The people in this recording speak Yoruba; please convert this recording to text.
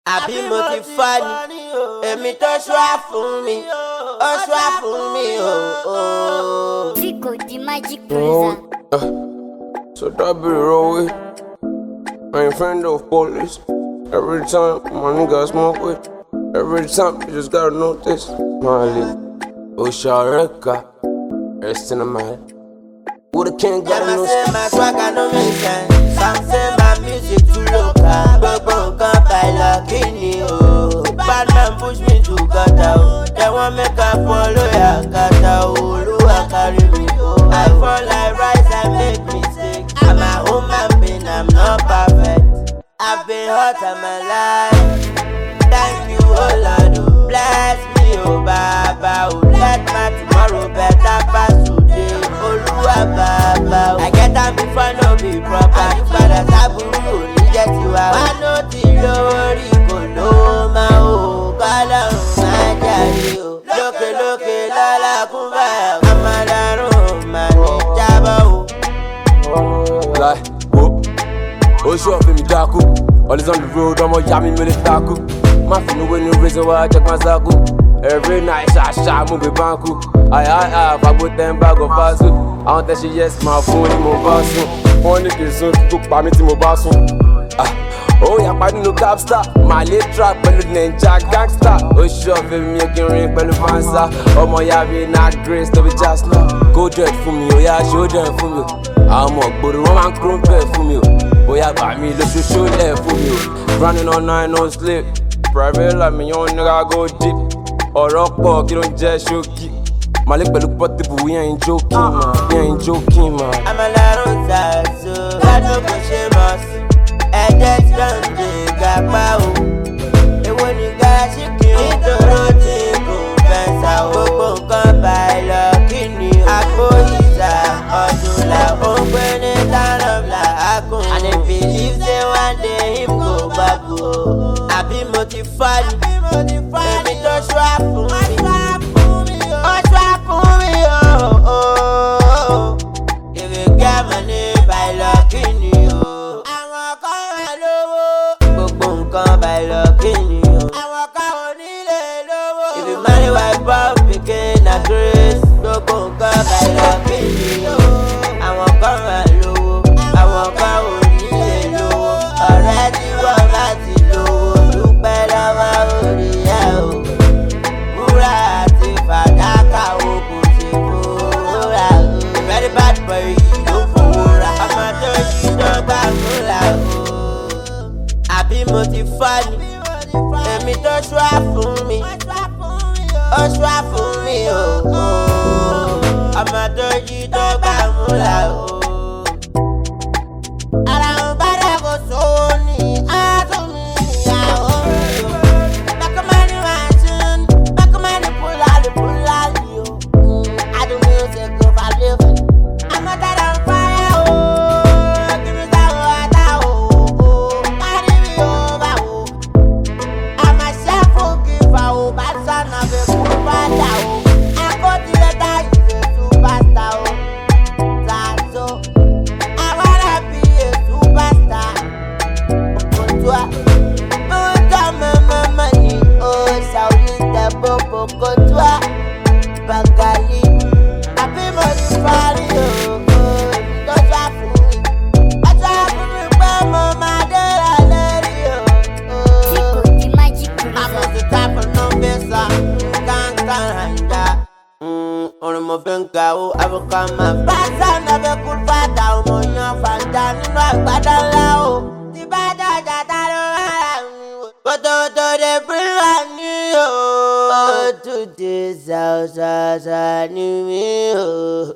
àbí mo ti fọ́ ni èmi tó ṣúà fún mi ó ṣúà fún mi o. Zico the magic producer. So that be the way. I ain't friend of police. Every time my nigga smoke with. Every time you just gotta know this. Molly, Oshareka, rest in the mind. Who the king gotta know? Say my swagger no make sense. Some say my music too local. Gbogbo nǹkan bàìlà kí ni o. Bad man push me to gutter o. They want make I follow ya kata o. Olúwa carry me o. I fall like rice and make mistake. I'm a human being, I'm not perfect. I've been hurt all my life. Thank you, oh Lord, oh. Bless me, oh Baba, oh. Let my tomorrow better pass today. Olúwa Baba, oh. I get am before no be proper. Àyípadà sábúrú ò ní jẹ́ tiwa. Wá ló ti lórí kò lówó máa o. Kọ́lọ́run máa jàre o. Lókè lókè lọ́la kún báyà. Àmàlàrún ò máa ní jábọ̀ o. Like, whoop. Oh, sure, for me, Daku. All is on the road, I'm a yummy militaku. My phone with no reason why I check my zaku. Every night, I move the banku. I put them bag of basu. I want that shit, yes, my phone in my basu. Phone is soon to cook by me to my basu. Oh, yeah, I no cap star. My late trap, but ninja gangster. Oh, sure, for me, you can ring, but fansa. Oh, my yabi, not grace, to be just now. Go dread for me, oh, yeah, show dread for me. I'm a good woman, crumpet for me. Oh, yeah, by me, let's show there for me. Running all night, no sleep. Private like me, young nigga, go deep. Or rock park, you don't just show key. My leg, but look what the we ain't joking, man. We ain't joking, man. I'm a lot of so God no go shame us. And that's done, they got power. And when you got she can't do nothing, go fence out. Go come by lucky. I go easy, Odula, open it down of la Akun. And if he leaves, then one day him go back. I be motivated, baby, don't swap for me. Oh, swap for me, oh. If you get money by lucky, oh. Àwọn kan wà lówó, gbogbo nǹkan by lucky, oh. Àwọn kan ò nílé lówó. If you marry white boy, pikin na grace, gbogbo nǹkan by lucky, oh. Àwọn kan wà lówó, àwọn kan ò nílé lówó. Ọ̀rẹ́ tí wọ́n bá ti lówó, dúpẹ́ lọ́wọ́ orí ẹ̀ o. Wúrà àti fàdákà o kò ṣe fòórà o. Very bad boy yìí ló fòórà. Ọmọ tó yí dọ́gba múra o. Àbí mo ti fọ́ ni, èmi tó ṣúà fún mi, ó ṣúà fún mi o. Ọmọ tó yí dọ́gba múra o. Ara ń bá dàgbò sówó ní àtúnmí ìyàwó rẹ̀ o. Bakamani mansion, Bakamani pull out you. I do music if I live. I'm not that on fire, oh. Give me some water, oh. Carry me over, oh. I'm a chef who give a oh, bad son of a good father, oh. I go to the die, he's a superstar, oh. That's so. I wanna be a superstar. Okotua, oh, my money, oh, Saulita, Bobo, Kotua, Bagali, Happy Money, Fari, oh, don't try for me. I try for me, but Mama, I let you, Zico the magic I'm producer. on the top of no visa, can't handa. Orin mo fi ń ga o, àbùkà máa bá sáńdà fẹ́ kú fàdà o, mo yan fàdà nínú àgbàdá ńlá o. Tí bá dọ̀jà ta ló máa rà mí o. Kòtòkòtò dé bíríwá ní o. Ó tún dé ṣàṣàṣà ní mi o.